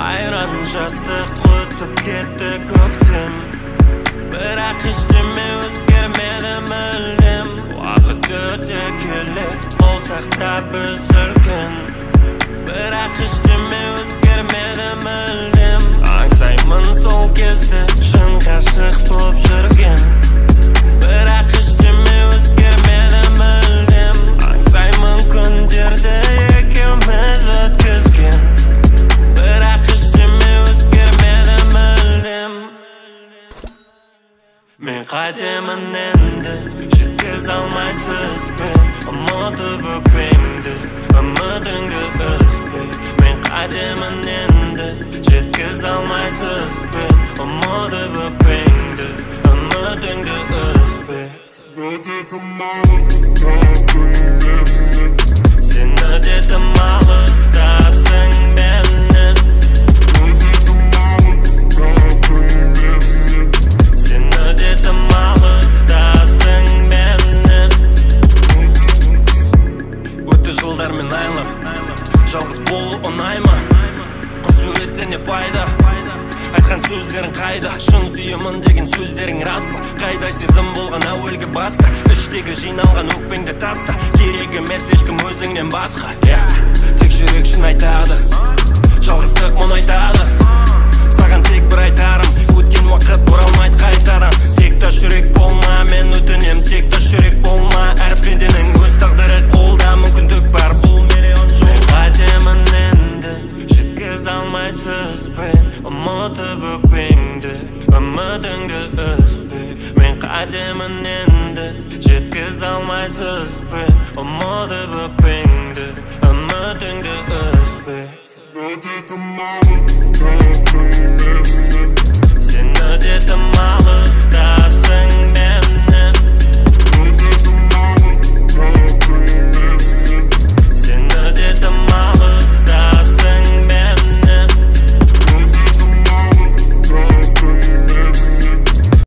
Ayran жастық құтып кетті көктем, бірақ ештеме өзгермеді мүлдем. Уақыт өте келе болсақ та біз үлкен, бірақ ештеме өзгермеді мүлдем. Аңсаймын сол кезде шын ғашық болып жүрген, бірақ ештеме өзгермеді мүлдем. Аңсаймын күндерді екеуміз өткізген, бірақ ештеме өзгермеді мүлдем. Мен қайтемін енді, жеткізе алмайсыз бен ұмытып өкпеңді, үмітіңді үзбе. Мен қайтемін енді, жеткізе алмайсыз бен ұмытып өкпеңді, үмітіңді үзбе. Сен өтетім алыстасың менен, сен өтетім алыстасың менен. Өтті жылдар мен айлар, жалғыз болу ұнай ма? Құр суреттен не пайда? Айтқан сөздерің қайда? Шын сүйемін деген сөздерің рас па? Қайда сезім болған әуелгі баста? Іштегі жиналған өкпеңді таста, керек емес ешкім өзіңнен басқа. Тек жүрек шын айтады, жалғыздық мұнайтады. Саған тек бір айтарым, өткен уақыт оралмайды қайтарам. Тек таш жүрек болма, мен өтінем, тек таш жүрек болма. Әр пенденің өз тағдыры қолда, мүмкіндік бар, бұл миллион жол. Мен қайтемін енді, жеткізе алмайсыз бен ұмытып өкпеңді, үмітіңді үзбе. Мен қайтемін енді, жеткізе алмайсыз бен ұмытып өкпеңді, үмітіңді үзбе.